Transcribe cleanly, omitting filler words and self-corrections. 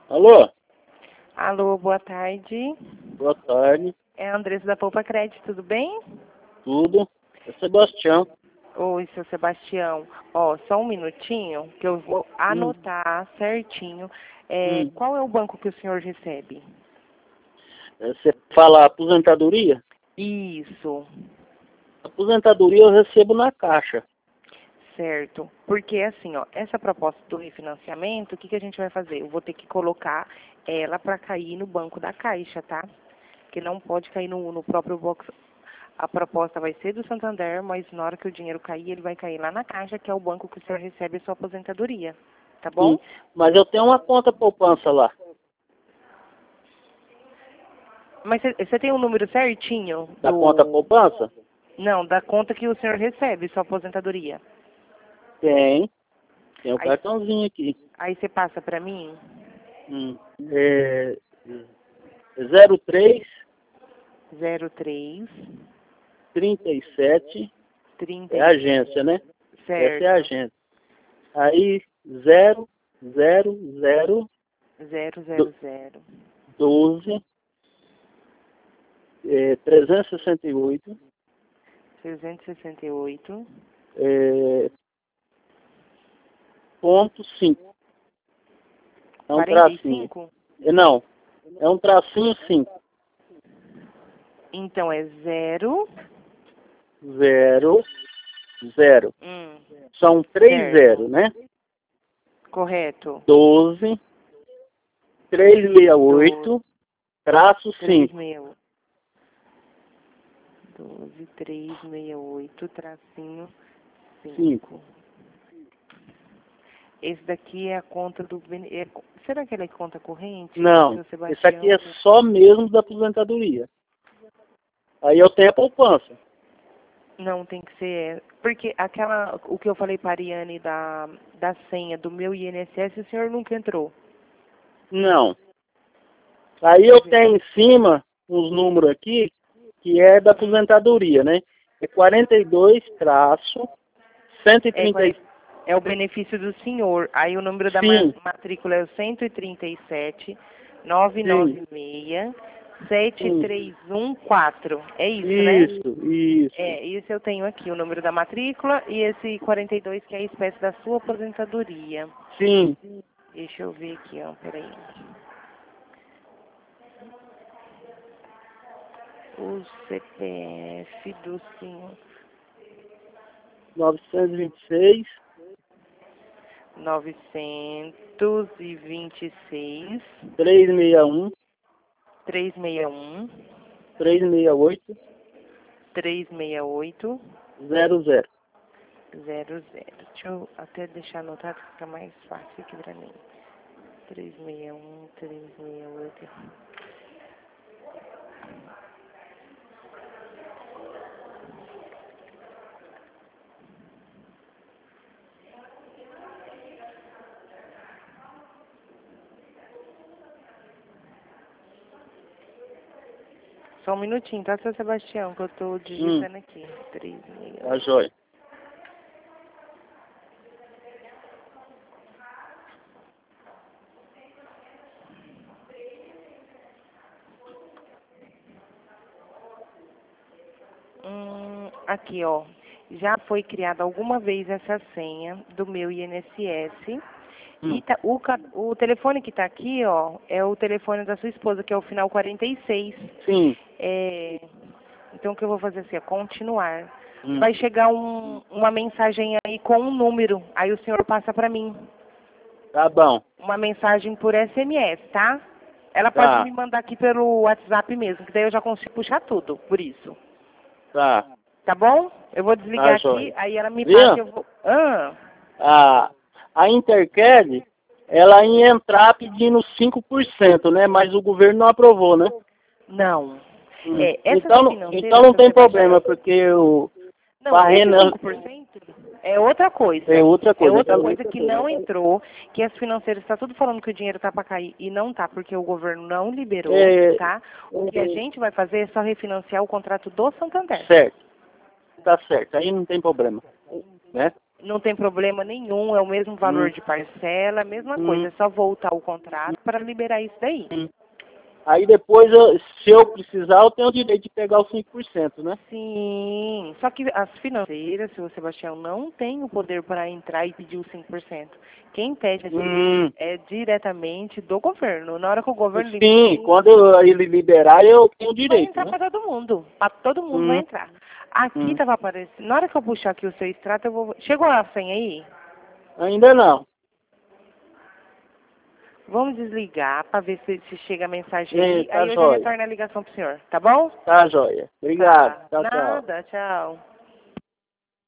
Alô? Alô, boa tarde. Boa tarde. É a Andressa da Poupa Crédito, tudo bem? Tudo? É Sebastião. Oi, seu Sebastião. Ó, só um minutinho que eu vou anotar certinho. Qual é o banco que o senhor recebe? Você fala aposentadoria? Isso, Aposentadoria eu recebo na Caixa. certo. Porque assim, ó, essa proposta do refinanciamento, o que a gente vai fazer? Eu vou ter que colocar ela para cair no banco da Caixa, tá? Que não pode cair no próprio box. A proposta vai ser do Santander, mas na hora que o dinheiro cair, ele vai cair lá na Caixa, que é o banco que o senhor recebe a sua aposentadoria. Tá bom? Sim. Mas eu tenho uma conta poupança lá. Mas você tem o número certinho Da conta poupança? Não, da conta que o senhor recebe sua aposentadoria. Tem. Tem o Aí, cartãozinho aqui. aí você passa para mim? É 03 03 37. 30. É a agência, né? Certo. Essa é a agência. Aí 000 000 12 368 368 ponto 5. É um tracinho. 45? Não, é um tracinho 5. Então é 0 0 0. São 3 certo. zeros, né? Correto. 12 368 traço 5. 368. 12 368 tracinho 5. Esse daqui é a conta do... Será que ele é conta corrente? Não, Seu Sebastião? esse aqui é só mesmo da aposentadoria. Aí eu tenho a poupança. Não, tem que ser... Porque o que eu falei para a Ariane da senha do meu INSS, o senhor nunca entrou. Não. Aí eu tenho em cima uns números aqui, que é da aposentadoria, né? É 42 traço 130. É o benefício do senhor. Aí o número da Sim. matrícula é o 137 996 7314. É isso, né? Isso. É, isso eu tenho aqui, o número da matrícula e esse 42 que é a espécie da sua aposentadoria. Sim. Deixa eu ver aqui, ó, peraí. O CPF do senhor. 926 926 361 361 368 368 00. 00. Deixa eu até deixar anotado que fica mais fácil aqui pra mim. 361 368. Só um minutinho, tá, seu Sebastião, que eu tô digitando aqui. 368. Tá jóia. Aqui, ó. Já foi criada alguma vez essa senha do meu INSS. E o telefone que tá aqui, ó, é o telefone da sua esposa, que é o final 46. Sim. Então, o que eu vou fazer assim, é continuar. Vai chegar uma mensagem aí com um número. Aí o senhor passa pra mim. Tá bom. Uma mensagem por SMS, tá? Ela pode me mandar aqui pelo WhatsApp mesmo, que daí eu já consigo puxar tudo, por isso. Tá. Tá bom? Eu vou desligar aqui, jóia. aí ela me passa e eu vou... A Intercad, ela ia entrar pedindo 5%, né? Mas o governo não aprovou, né? Não. Então não tem problema, porque o... Não, esse 5% é outra coisa. É outra coisa. É outra coisa que não entrou, que as financeiras está tudo falando que o dinheiro tá para cair e não tá, porque o governo não liberou, tá? O que a gente vai fazer é só refinanciar o contrato do Santander. Certo. Tá certo. Aí não tem problema, né? Não tem problema nenhum, é o mesmo valor de parcela, a mesma coisa, é só voltar o contrato para liberar isso daí. Aí depois, se eu precisar, eu tenho o direito de pegar os 5%, né? Sim, só que as financeiras, seu Sebastião, não tem o poder para entrar e pedir os 5%. Quem pede é diretamente do governo. Na hora que o governo Sim, quando ele liberar, eu tenho o vai direito, entrar né? para todo mundo. Para todo mundo vai entrar. Aqui estava aparecendo. Na hora que eu puxar aqui o seu extrato, eu vou. Chegou a senha aí? Ainda não. Vamos desligar para ver se chega a mensagem aí. Tá Aí eu já jóia. retorno a ligação pro senhor, tá bom? Tá jóia. Obrigado. Tá. Tchau, tchau. Nada, tchau.